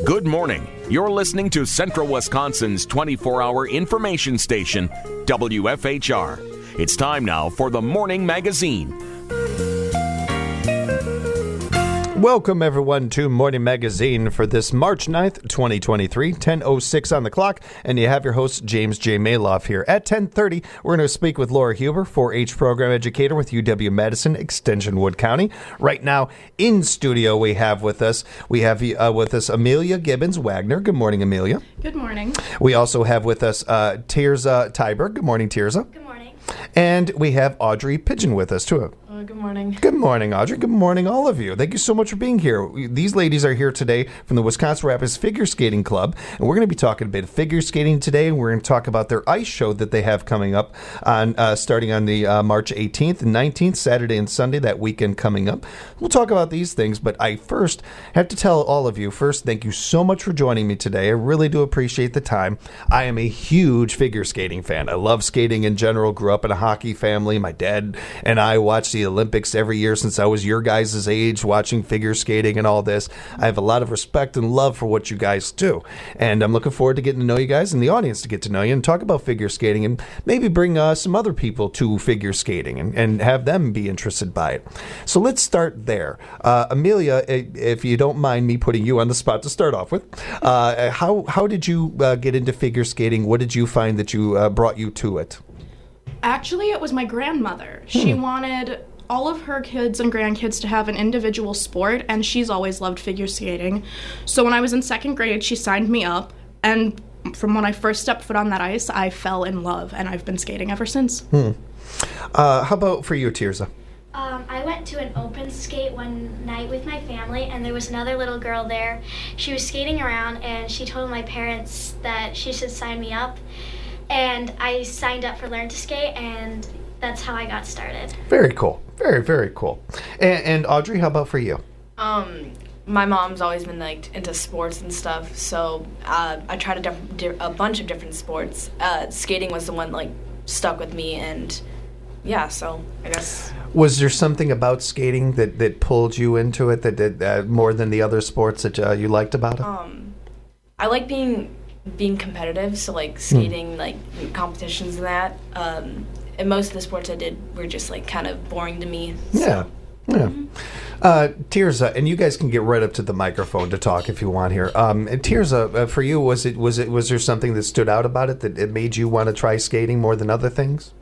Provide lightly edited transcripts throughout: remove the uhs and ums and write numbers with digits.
Good morning. You're listening to Central Wisconsin's 24-hour information station, WFHR. It's time now for the Morning Magazine. Welcome, everyone, to Morning Magazine for this March 9th, 2023, 10:06 on the clock, and you have your host, James J. Maloff, here. At 10:30, we're going to speak with Laura Huber, 4-H program educator with UW-Madison, Extension Wood County. Right now, in studio, we have with us Amelia Gibbons-Wagner. Good morning, Amelia. Good morning. We also have with us Tirza Tyberg. Good morning, Tirza. Good morning. And we have Audrey Pigeon with us, too. Good morning. Good morning, Audrey. Good morning, all of you. Thank you so much for being here. These ladies are here today from the Wisconsin Rapids Figure Skating Club, and we're going to be talking a bit of figure skating today, and we're going to talk about their ice show that they have coming up on starting on the March 18th and 19th, Saturday and Sunday, that weekend coming up. We'll talk about these things, but I first have to tell all of you, thank you so much for joining me today. I really do appreciate the time. I am a huge figure skating fan. I love skating in general, grew up in a hockey family. My dad and I watched the Olympics every year since I was your guys' age, watching figure skating and all this. I have a lot of respect and love for what you guys do, and I'm looking forward to getting to know you guys and the audience to get to know you and talk about figure skating and maybe bring some other people to figure skating and have them be interested by it. So let's start there. Amelia, if you don't mind me putting you on the spot to start off with, how did you get into figure skating? What did you find that brought you to it? Actually, it was my grandmother. She wanted all of her kids and grandkids to have an individual sport, and she's always loved figure skating. So when I was in second grade, she signed me up, and from when I first stepped foot on that ice, I fell in love, and I've been skating ever since. How about for you, Tirza? I went to an open skate one night with my family, and there was another little girl there. She was skating around, and she told my parents that she should sign me up. And I signed up for Learn to Skate, and that's how I got started. Very cool. Very, very cool. And Audrey, how about for you? My mom's always been into sports and stuff, so I tried a bunch of different sports. Skating was the one stuck with me, and yeah, so I guess. Was there something about skating that pulled you into it that did more than the other sports that you liked about it? I like being competitive, so skating, competitions and that. And most of the sports I did were just kind of boring to me. So. Yeah. Tirza, and you guys can get right up to the microphone to talk if you want here. And Tirza, for you, was there something that stood out about it that it made you want to try skating more than other things?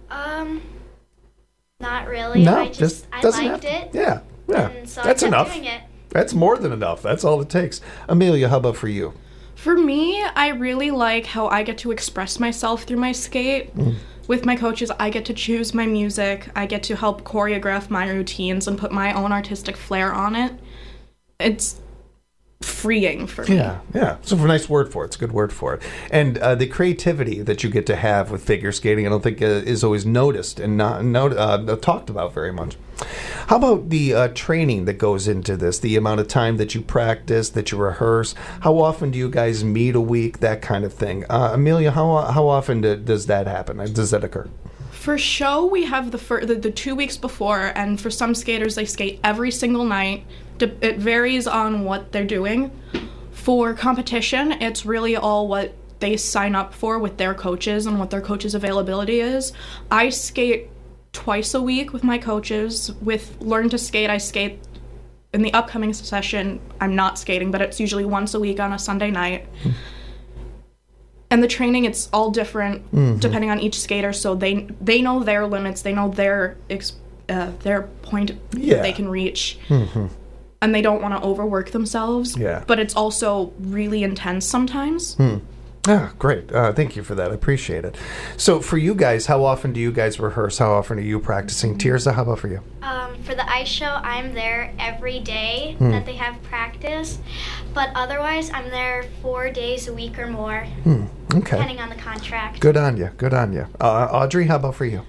Not really. No, I it. liked it. Yeah. And so That's I kept enough. doing it. That's more than enough. That's all it takes. Amelia, how about for you? For me, I really like how I get to express myself through my skate. With my coaches, I get to choose my music. I get to help choreograph my routines and put my own artistic flair on it. It's freeing for me. Yeah. So a nice word for it. It's a good word for it. And the creativity that you get to have with figure skating, I don't think is always noticed and not talked about very much. How about the training that goes into this, the amount of time that you practice, that you rehearse? How often do you guys meet a week, that kind of thing? Amelia, how often does that happen? Does that occur? For show, we have the 2 weeks before, and for some skaters, they skate every single night. It varies on what they're doing. For competition, it's really all what they sign up for with their coaches and what their coaches' availability is. I skate twice a week with my coaches. With Learn to Skate, I skate in the upcoming session. I'm not skating, but it's usually once a week on a Sunday night. And the training, it's all different depending on each skater, so they know their limits, they know their point that they can reach. And they don't want to overwork themselves. Yeah. But it's also really intense sometimes. Great. Thank you for that. I appreciate it. So for you guys, how often do you guys rehearse? How often are you practicing? Tirza, how about for you? For the ice show, I'm there every day that they have practice. But otherwise, I'm there 4 days a week or more, okay. depending on the contract. Good on you. Audrey, how about for you?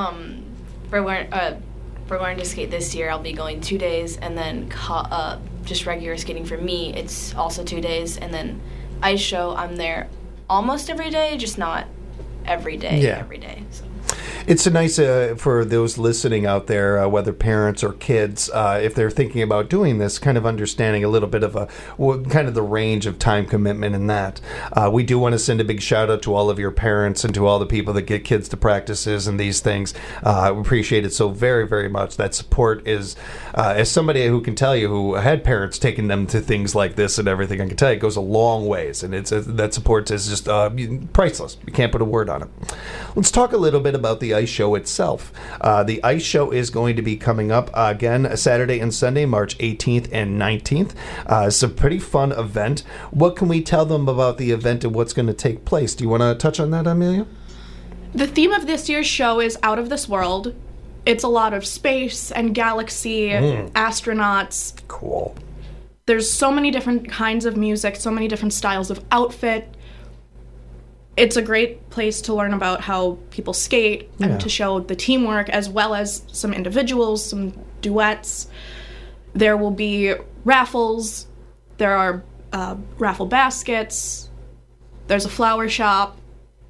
For Learn to Skate this year, I'll be going 2 days, and then just regular skating for me, it's also 2 days, and then ice show, I'm there almost every day, just not every day. So. It's a nice for those listening out there, whether parents or kids, if they're thinking about doing this, kind of understanding a little bit of kind of the range of time commitment in that. We do want to send a big shout out to all of your parents and to all the people that get kids to practices and these things. We appreciate it so very, very much. That support is, as somebody who can tell you who had parents taking them to things like this and everything, I can tell you it goes a long ways, and that support is just priceless. You can't put a word on it. Let's talk a little bit about the ice show itself. The ice show is going to be coming up again Saturday and Sunday, March 18th and 19th. It's a pretty fun event. What can we tell them about the event and what's going to take place? Do you want to touch on that, Amelia? The theme of this year's show is out of this world. It's a lot of space and galaxy, astronauts. Cool. There's so many different kinds of music, so many different styles of outfit. It's a great place to learn about how people skate and to show the teamwork, as well as some individuals, some duets. There will be raffles. There are raffle baskets. There's a flower shop.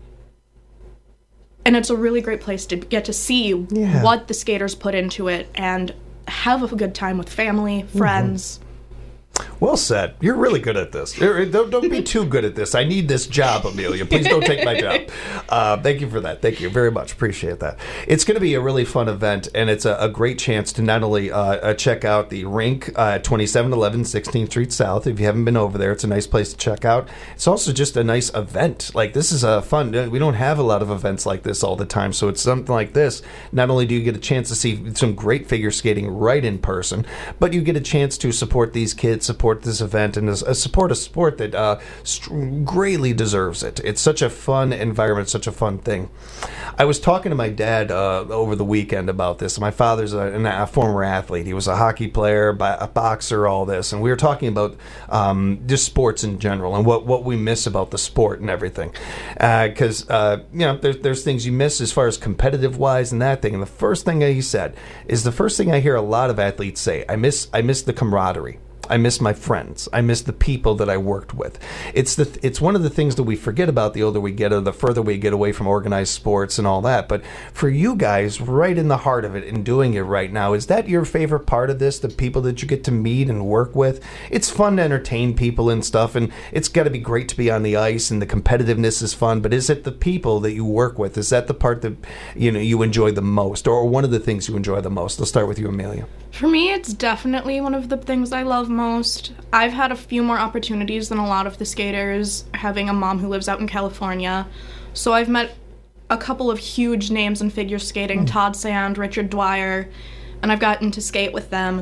And it's a really great place to get to see what the skaters put into it and have a good time with family, friends. Well said. You're really good at this. Don't be too good at this. I need this job, Amelia. Please don't take my job. Thank you for that. Thank you very much. Appreciate that. It's going to be a really fun event, and it's a great chance to not only check out the rink at 2711 16th Street South. If you haven't been over there, it's a nice place to check out. It's also just a nice event. Like, this is a fun. We don't have a lot of events like this all the time, so it's something like this. Not only do you get a chance to see some great figure skating right in person, but you get a chance to support these kids, support this event, and support a sport that greatly deserves it. It's such a fun environment, such a fun thing. I was talking to my dad over the weekend about this. My father's a former athlete. He was a hockey player, a boxer, all this, and we were talking about just sports in general and what we miss about the sport and everything. Because there's things you miss as far as competitive wise and that thing. And the first thing he said is the first thing I hear a lot of athletes say. I miss the camaraderie. I miss my friends. I miss the people that I worked with. It's one of the things that we forget about the older we get or the further we get away from organized sports and all that. But for you guys, right in the heart of it and doing it right now, is that your favorite part of this, the people that you get to meet and work with? It's fun to entertain people and stuff, and it's got to be great to be on the ice, and the competitiveness is fun, but is it the people that you work with? Is that the part that you enjoy the most, or one of the things you enjoy the most? Let's start with you, Amelia. For me, it's definitely one of the things I love most. I've had a few more opportunities than a lot of the skaters, having a mom who lives out in California. So I've met a couple of huge names in figure skating, Todd Sand, Richard Dwyer, and I've gotten to skate with them.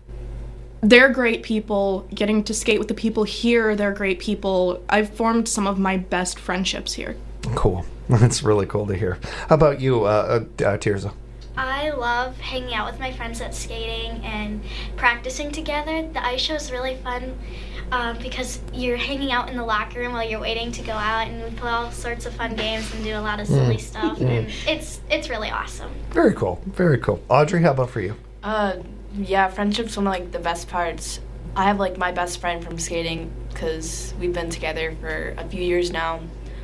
They're great people. Getting to skate with the people here, they're great people. I've formed some of my best friendships here. Cool. That's really cool to hear. How about you, Tirza? I love hanging out with my friends at skating and practicing together. The ice show is really fun because you're hanging out in the locker room while you're waiting to go out, and we play all sorts of fun games and do a lot of silly stuff, and it's really awesome. Very cool. Very cool. Audrey, how about for you? Yeah, friendship's one of the best parts. I have my best friend from skating because we've been together for a few years now.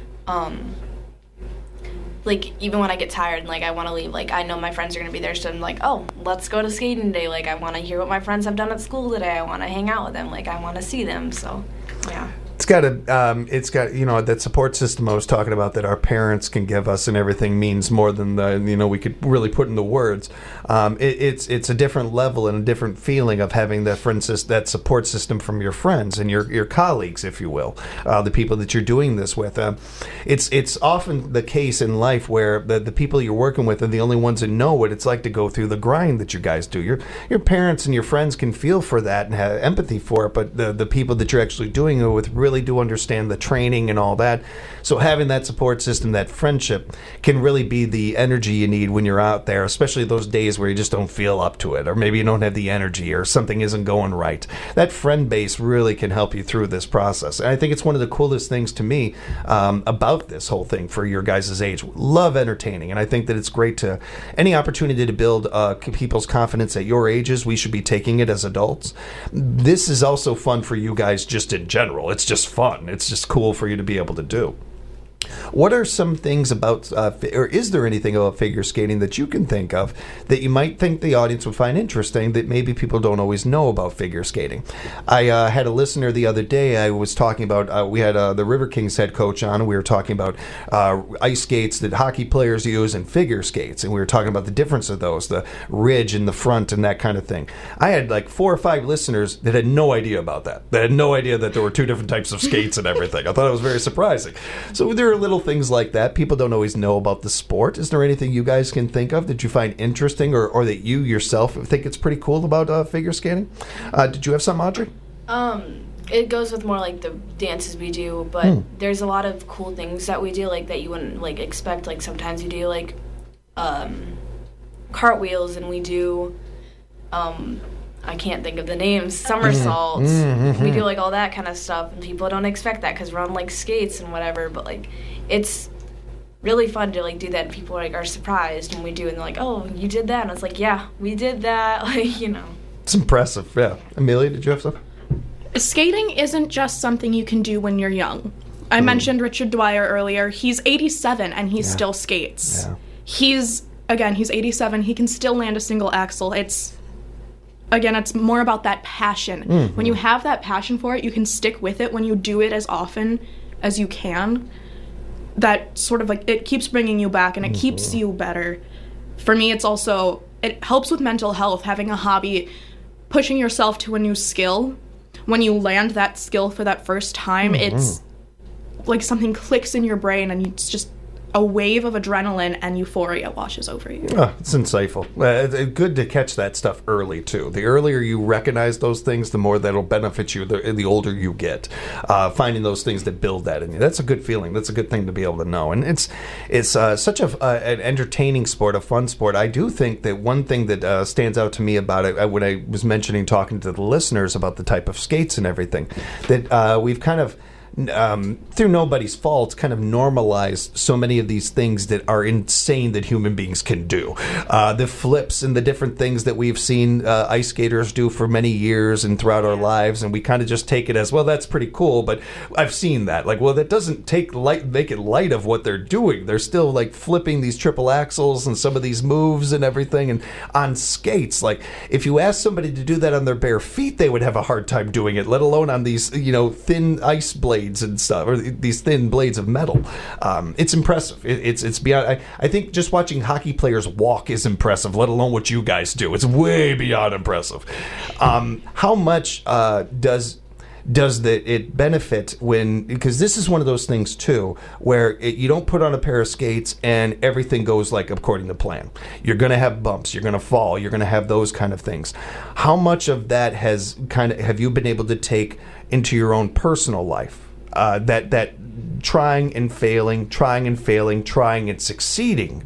Even when I get tired and I want to leave, I know my friends are going to be there, so I'm oh, let's go to skating today. I want to hear what my friends have done at school today. I want to hang out with them. I want to see them. So, yeah. It's got that support system I was talking about that our parents can give us and everything means more than we could really put into words. It's a different level and a different feeling of having that support system from your friends and your colleagues, if you will, the people that you're doing this with. It's often the case in life where the people you're working with are the only ones that know what it's like to go through the grind that you guys do. Your parents and your friends can feel for that and have empathy for it, but the people that you're actually doing it with really do understand the training and all that. So having that support system, that friendship, can really be the energy you need when you're out there, especially those days where you just don't feel up to it, or maybe you don't have the energy, or something isn't going right. That friend base really can help you through this process. And I think it's one of the coolest things to me about this whole thing for your guys' age. Love entertaining, and I think that it's great to any opportunity to build people's confidence at your ages. We should be taking it as adults. This is also fun for you guys just in general. It's just fun. It's just cool for you to be able to do. What are some things about, or is there anything about figure skating that you can think of that you might think the audience would find interesting that maybe people don't always know about figure skating? I had a listener the other day. I was talking about, we had the River Kings head coach on, and we were talking about ice skates that hockey players use and figure skates, and we were talking about the difference of those, the ridge in the front and that kind of thing. I had like 4 or 5 listeners that had no idea about that. They had no idea that there were 2 different types of skates and everything. I thought it was very surprising. So there are little things like that. People don't always know about the sport. Is there anything you guys can think of that you find interesting or that you yourself think it's pretty cool about figure skating? Did you have something, Audrey? It goes with more like the dances we do, but there's a lot of cool things that we do, like that you wouldn't like expect. Like sometimes you do like cartwheels, and we do I can't think of the names, somersaults. We do like all that kind of stuff, and people don't expect that because we're on like skates and whatever, but like it's really fun to like do that, and people like are surprised when we do, and they're like, oh, you did that, and it's like, yeah, we did that. Like, you know, it's impressive. Yeah. Amelia, did you have something? Skating isn't just something you can do when you're young. I mentioned Richard Dwyer earlier. He's 87 and he still skates. Yeah. He's 87. He can still land a single axel. It's more about that passion. When you have that passion for it, you can stick with it. When you do it as often as you can, that sort of like, it keeps bringing you back and it keeps you better. For me, it helps with mental health, having a hobby, pushing yourself to a new skill. When you land that skill for that first time, it's like something clicks in your brain, and it's just a wave of adrenaline and euphoria washes over you. Oh, it's insightful. Good to catch that stuff early, too. The earlier you recognize those things, the more that'll benefit you the older you get. Finding those things that build that in you. That's a good feeling. That's a good thing to be able to know. And it's such an entertaining sport, a fun sport. I do think that one thing that stands out to me about it, when I was mentioning, talking to the listeners about the type of skates and everything, that we've kind of, through nobody's fault, kind of normalized so many of these things that are insane that human beings can do. The flips and the different things that we've seen ice skaters do for many years and throughout our lives, and we kind of just take it as, well, that's pretty cool, but I've seen that. Like, well, that doesn't make it light of what they're doing. They're still, like, flipping these triple axels and some of these moves and everything, and on skates. Like, if you ask somebody to do that on their bare feet, they would have a hard time doing it, let alone on these, thin ice blades and stuff, or these thin blades of metal. It's impressive. It's beyond. I think just watching hockey players walk is impressive, let alone what you guys do. It's way beyond impressive. How much does it benefit because this is one of those things too, where you don't put on a pair of skates and everything goes like according to plan. You're going to have bumps, you're going to fall, you're going to have those kind of things. How much of that have you been able to take into your own personal life? That trying and failing, trying and succeeding,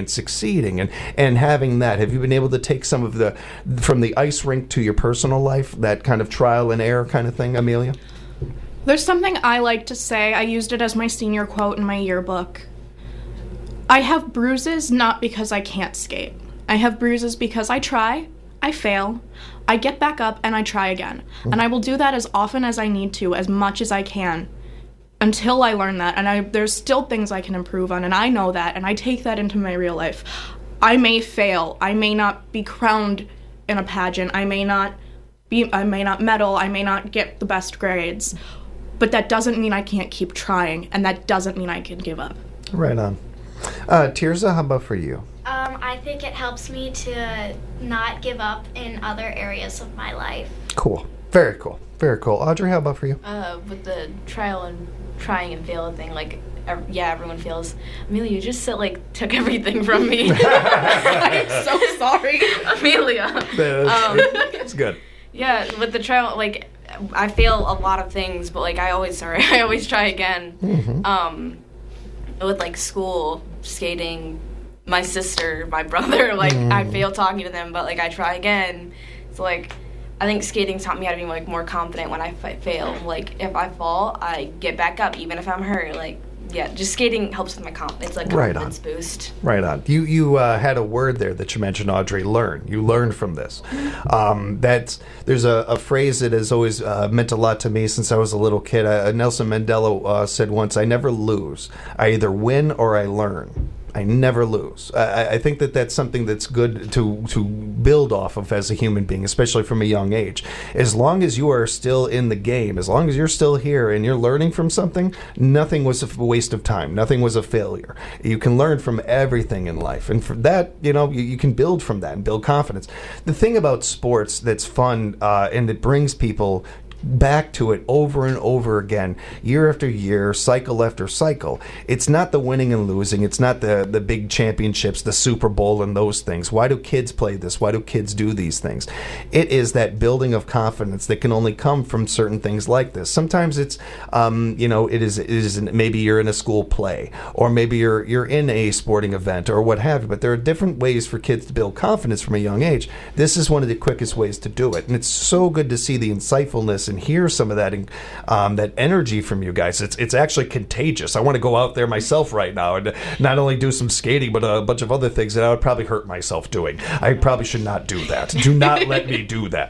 and having that. Have you been able to take some of from the ice rink to your personal life, that kind of trial and error kind of thing, Amelia? There's something I like to say. I used it as my senior quote in my yearbook. I have bruises not because I can't skate. I have bruises because I try, I fail, I get back up, and I try again. And I will do that as often as I need to, as much as I can, until I learn that. And there's still things I can improve on, and I know that, and I take that into my real life. I may fail. I may not be crowned in a pageant. I may not medal. I may not get the best grades. But that doesn't mean I can't keep trying, and that doesn't mean I can give up. Right on. Tirza, how about for you? I think it helps me to not give up in other areas of my life. Cool. Very cool. Very cool. Audrey, how about for you? With the trying and fail thing, like, everyone fails. Amelia, you just took everything from me. I'm so sorry. Amelia. It's good. Yeah, with the trial, like, I fail a lot of things, but, like, I always try again. With, like, school, skating, my sister, my brother, like, I fail talking to them, but, like, I try again. So, like, I think skating taught me how to be, like, more confident when I fail. Like, if I fall, I get back up, even if I'm hurt. Like, just skating helps with my confidence. It's like Right confidence boost. Right on. You had a word there that you mentioned, Audrey. Learn. You learned from this. There's a phrase that has always meant a lot to me since I was a little kid. Nelson Mandela said once, "I never lose. I either win or I learn. I never lose." I think that's something that's good to build off of as a human being, especially from a young age. As long as you are still in the game, as long as you're still here and you're learning from something, nothing was a waste of time. Nothing was a failure. You can learn from everything in life. And for that, you can build from that and build confidence. The thing about sports that's fun and it brings people back to it over and over again, year after year, cycle after cycle. It's not the winning and losing. It's not the big championships, the Super Bowl and those things. Why do kids play this? Why do kids do these things? It is that building of confidence that can only come from certain things like this. Sometimes it's, it is maybe you're in a school play, or maybe you're in a sporting event or what have you, but there are different ways for kids to build confidence from a young age. This is one of the quickest ways to do it. And it's so good to see the insightfulness and hear some of that that energy from you guys. It's actually contagious. I want to go out there myself right now and not only do some skating, but a bunch of other things that I would probably hurt myself doing. I probably should not do that. Do not let me do that.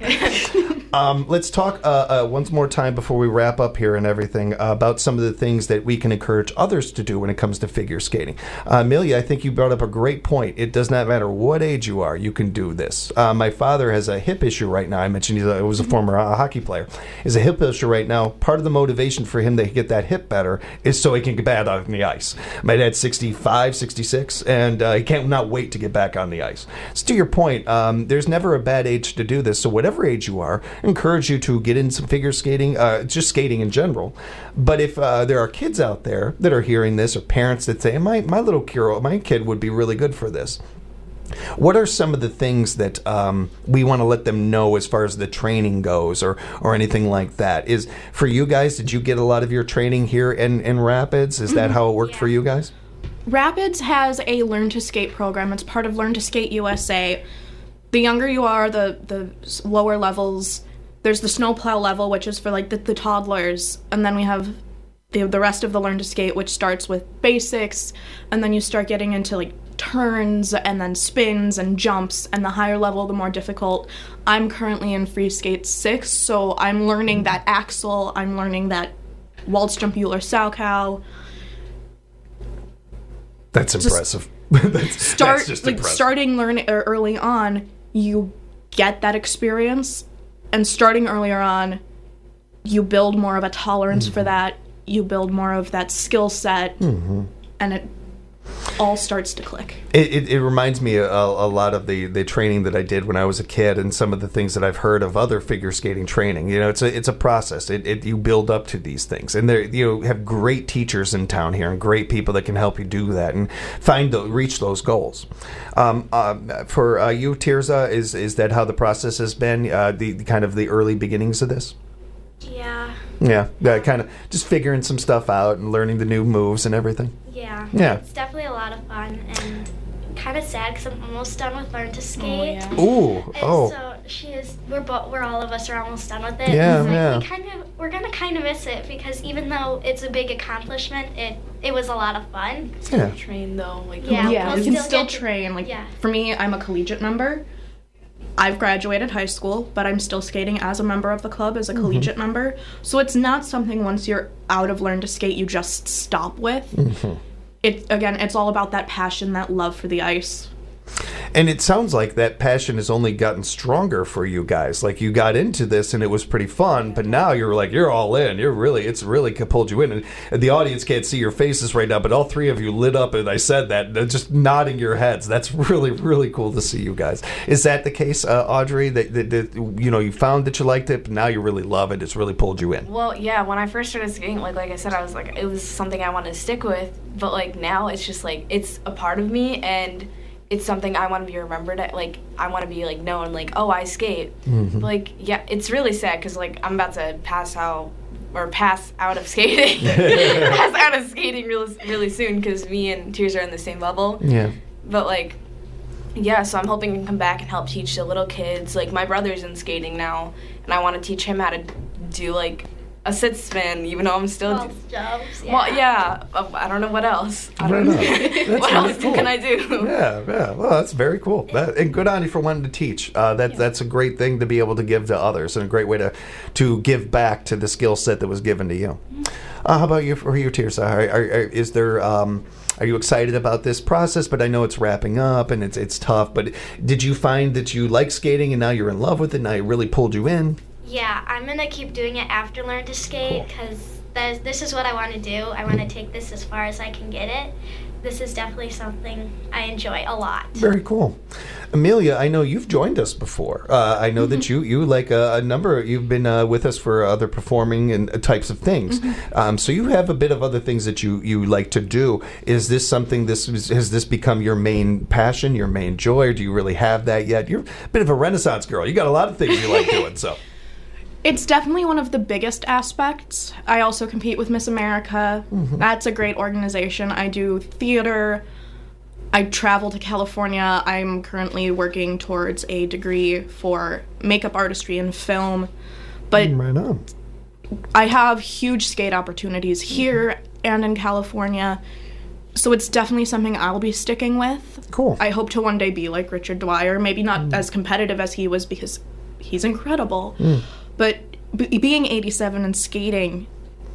Let's talk once more time before we wrap up here and everything about some of the things that we can encourage others to do when it comes to figure skating. Amelia, I think you brought up a great point. It does not matter what age you are, you can do this. My father has a hip issue right now. I mentioned he was a former hockey player. Is a hip issue right now. Part of the motivation for him to get that hip better is so he can get back on the ice. My dad's 65, 66, and he can't not wait to get back on the ice. So to your point, there's never a bad age to do this. So whatever age you are, I encourage you to get in some figure skating, just skating in general. But if there are kids out there that are hearing this, or parents that say, my kid would be really good for this. What are some of the things that we want to let them know as far as the training goes, or anything like that? Is for you guys, did you get a lot of your training here in Rapids? Is that how it worked for you guys? Rapids has a Learn to Skate program. It's part of Learn to Skate USA. The younger you are, the lower levels. There's the snowplow level, which is for like the toddlers, and then we have the rest of the Learn to Skate, which starts with basics, and then you start getting into like turns and then spins and jumps, and the higher level, the more difficult. I'm currently in Free Skate 6, so I'm learning that axel, I'm learning that waltz jump Euler Salchow. That's impressive. That's just impressive. Starting learning early on, you get that experience, and starting earlier on, you build more of a tolerance for that, you build more of that skill set, and it all starts to click. It reminds me a lot of the training that I did when I was a kid, and some of the things that I've heard of other figure skating training. It's a process. You build up to these things, and you have great teachers in town here and great people that can help you do that and reach those goals. For you, Tirza, is that how the process has been? The kind of the early beginnings of this? Yeah, kind of just figuring some stuff out and learning the new moves and everything. Yeah. It's definitely a lot of fun and kind of sad because I'm almost done with Learn to Skate. So we're all of us are almost done with it. Yeah. We're gonna kind of miss it because even though it's a big accomplishment, it was a lot of fun. Still train though, we can still train. For me, I'm a collegiate member. I've graduated high school, but I'm still skating as a member of the club, as a collegiate member. So it's not something once you're out of Learn to Skate you just stop with. It's all about that passion, that love for the ice. And it sounds like that passion has only gotten stronger for you guys. Like you got into this and it was pretty fun, but now you're all in. It's really pulled you in. And the audience can't see your faces right now, but all three of you lit up and I said that, just nodding your heads. That's really, really cool to see you guys. Is that the case, Audrey, that you found that you liked it, but now you really love it? It's really pulled you in. Well, yeah, when I first started skating, like I said, I was like, it was something I wanted to stick with, but like now it's just like, it's a part of me and it's something I want to be remembered at. Like, I want to be, like, known, like, oh, I skate. Like, yeah, it's really sad because, like, I'm about to pass out of skating. Pass out of skating really soon because me and Tirza are in the same level. Yeah. But, like, yeah, so I'm hoping to come back and help teach the little kids. Like, my brother's in skating now, and I want to teach him how to do, like, a sits spin, even though I'm still. Jumps. Yeah. Well, yeah. I don't know what else. I Right don't know. on. That's What really else cool. can I do? Yeah. Well, that's very cool. And good on you for wanting to teach. That's a great thing to be able to give to others, and a great way to give back to the skill set that was given to you. How about you, for you, Tirsa? Is there? Are you excited about this process? But I know it's wrapping up and it's tough. But did you find that you like skating and now you're in love with it? Now it really pulled you in? Yeah, I'm going to keep doing it after Learn to Skate because this is what I want to do. I want to take this as far as I can get it. This is definitely something I enjoy a lot. Very cool. Amelia, I know you've joined us before. I know that you like a number, you've been with us for other performing and types of things. So you have a bit of other things that you like to do. Is this something, has this become your main passion, your main joy, or do you really have that yet? You're a bit of a Renaissance girl. You got a lot of things you like doing, so. It's definitely one of the biggest aspects. I also compete with Miss America. That's a great organization. I do theater. I travel to California. I'm currently working towards a degree for makeup artistry and film. But Right on. I have huge skate opportunities here and in California. So it's definitely something I'll be sticking with. Cool. I hope to one day be like Richard Dwyer. Maybe not as competitive as he was because he's incredible. But being 87 and skating,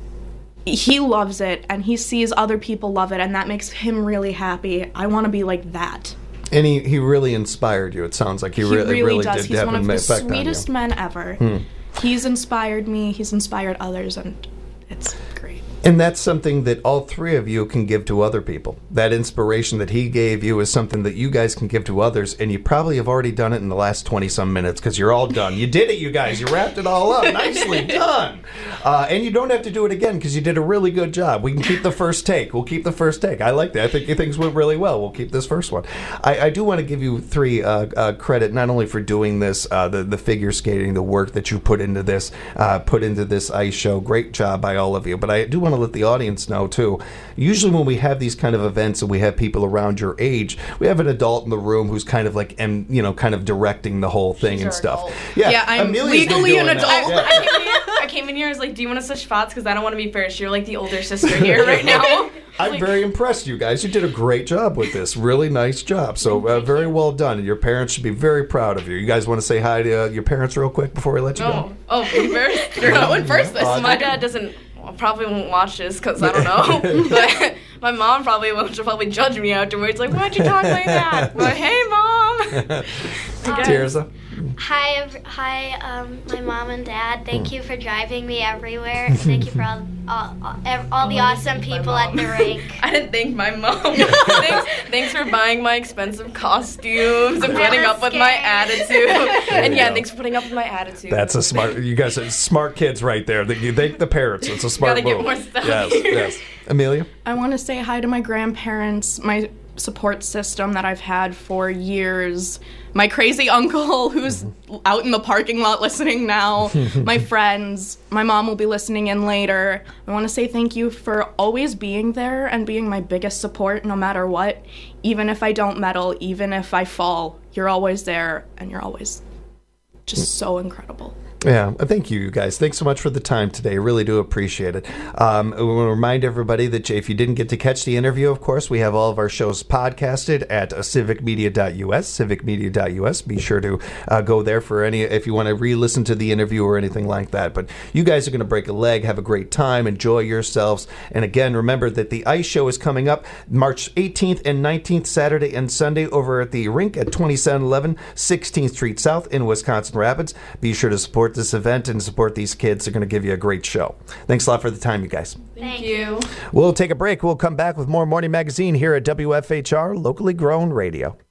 he loves it, and he sees other people love it, and that makes him really happy. I want to be like that. And he really inspired you. It sounds like he really does. did He's have one an of the effect on you. sweetest men ever. He's inspired me. He's inspired others, and it's great. And that's something that all three of you can give to other people. That inspiration that he gave you is something that you guys can give to others, and you probably have already done it in the last 20-some minutes because you're all done. You did it, you guys. You wrapped it all up. Nicely done. And you don't have to do it again because you did a really good job. We can keep the first take. We'll keep the first take. I like that. I think things went really well. We'll keep this first one. I do want to give you three credit, not only for doing this, the figure skating, the work that you put into this ice show. Great job by all of you. But I do want to let the audience know too. Usually when we have these kind of events and we have people around your age, we have an adult in the room who's kind of like, kind of directing the whole thing She's and our stuff. adult. Yeah, I'm Amelia's been legally doing an that. adult. Yeah. I came in here, I was like, do you want to switch spots? Because I don't want to be first. You're like the older sister here right now. I'm very impressed, you guys. You did a great job with this. Really nice job. So very well done. And your parents should be very proud of you. You guys want to say hi to your parents real quick before we let you go? Oh, first? You're going first this My dad probably won't watch this because I don't know. But my mom probably will. She'll probably judge me afterwards. Like, why'd you talk like that? But hey, Mom. Tirsa? Hi, my mom and dad. Thank you for driving me everywhere. Thank you for all the awesome people at the rink. I didn't thank my mom. thanks for buying my expensive costumes and putting up with my attitude. And yeah, thanks for putting up with my attitude. That's a smart. You guys are smart kids right there. You thank the parents. It's a smart Gotta move. get more stuff Yes, here. yes. Amelia? I want to say hi to my grandparents, my support system that I've had for years, my crazy uncle who's out in the parking lot listening now, my friends, my mom will be listening in later. I want to say thank you for always being there and being my biggest support no matter what. Even if I don't medal, even if I fall, you're always there and you're always just so incredible. Yeah, thank you guys. Thanks so much for the time today. Really do appreciate it. I want to remind everybody that if you didn't get to catch the interview, of course, we have all of our shows podcasted at civicmedia.us. Be sure to go there for if you want to re-listen to the interview or anything like that. But you guys are going to break a leg, have a great time, enjoy yourselves. And again, remember that the ice show is coming up March 18th and 19th, Saturday and Sunday, over at the rink at 2711 16th Street South in Wisconsin Rapids. Be sure to support this event and support these kids. They're going to give you a great show. Thanks a lot for the time, you guys. Thank you. We'll take a break. We'll come back with more Morning Magazine here at WFHR, locally grown radio.